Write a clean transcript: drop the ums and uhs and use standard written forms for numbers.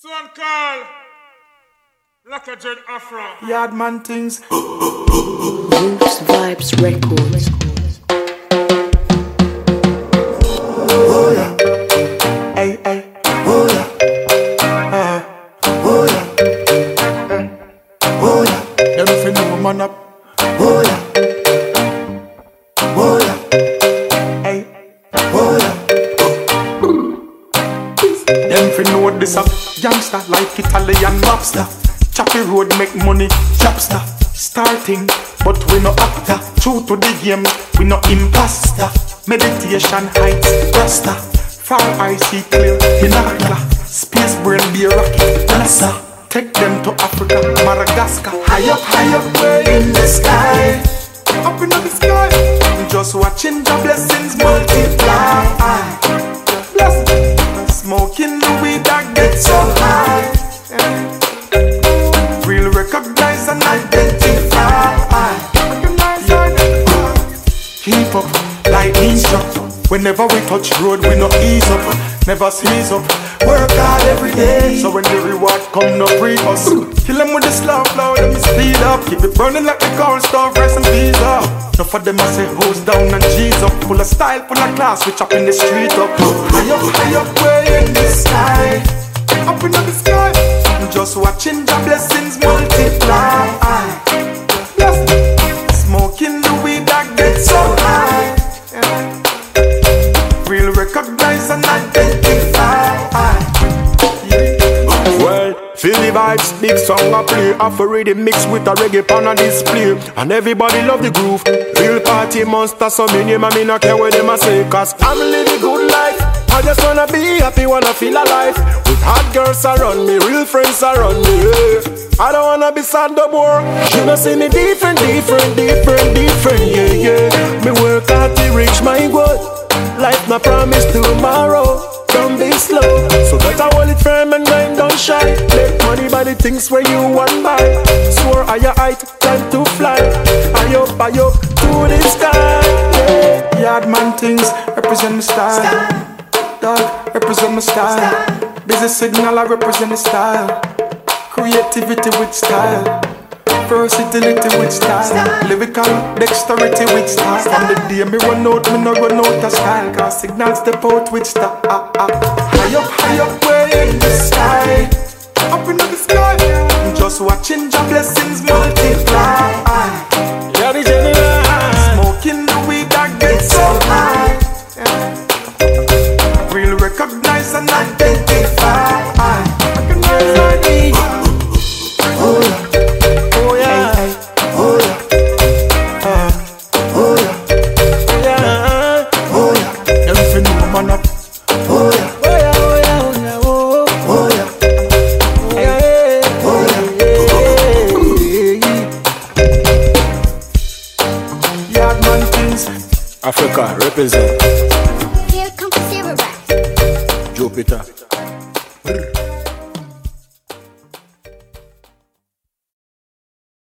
Son call like a Dread Afro. Yardman things. Roots Vibes Records. Oh yeah. Hey, hey. Oh yeah. Oh yeah. Oh yeah. Them fi know man up. Oh yeah. Oh yeah. Hey. Oh yeah. Them fi know this up. Youngster like Italian lobster. Choppy road make money, chopster. Starting, but we no actor. True to the game, we no imposter. Meditation heights, rasta. Far I see clear, binocular. Space brain be a rocket, NASA. Take them to Africa, Madagascar. High up, way in the sky. Up in the sky. Just watching the blessings multiply. Blessings. Smoking the weed that gets so high. Real recognize and identify. Keep up, lightning struck. Whenever we touch road, we no ease up. Never seize up. Work hard every day. So when the reward come, no free us. Kill them with the slow flow, let me speed up. Keep it burning like the cold stove, rice and peas up. Enough of them I say hose down and G's up. Full of style, full of class, we chop in the street up. High up, way in the sky. Up in the sky. Just watching the blessings multiply. Smoking the weed that gets so high. Real recognize and identify. Well, feel the vibes, big song I play. After ready mixed with a reggae pan a display. And everybody love the groove. Real party monster, so me name and me not care what them a say. Cause I'm living good life. I just wanna be happy, wanna feel alive. With hot girls around me, real friends around me, yeah. I don't wanna be sad no more. You know see me different, yeah. Me work hard to reach my goal. Life my promise tomorrow. Don't be slow, so better hold it firm and mind don't shy. Make money by the things where you want buy. Soar higher height, time to fly. High up to the sky, yeah. Yardman things represent my style. Dog, represent my style. Busy signal, I represent the style. Creativity with style. Versatility with style. Lyrical dexterity with style. From the day me run out, me no run out of style. Cause signals step out with style. High up, way in the sky. Up in the sky. Just watching the blessings multiply. Yeah, the general. Smoking the weed that gets so high. Real recognize and identify. Recognize and identify. Oh yeah. Oh yeah. Hey, hey. Oh yeah. Oh yeah. Oh yeah. Them fi know man up. Oh yeah. Oh yeah. Oh yeah. Oh yeah. Yardman things. Africa represent. Here comes the Rap. Jupiter.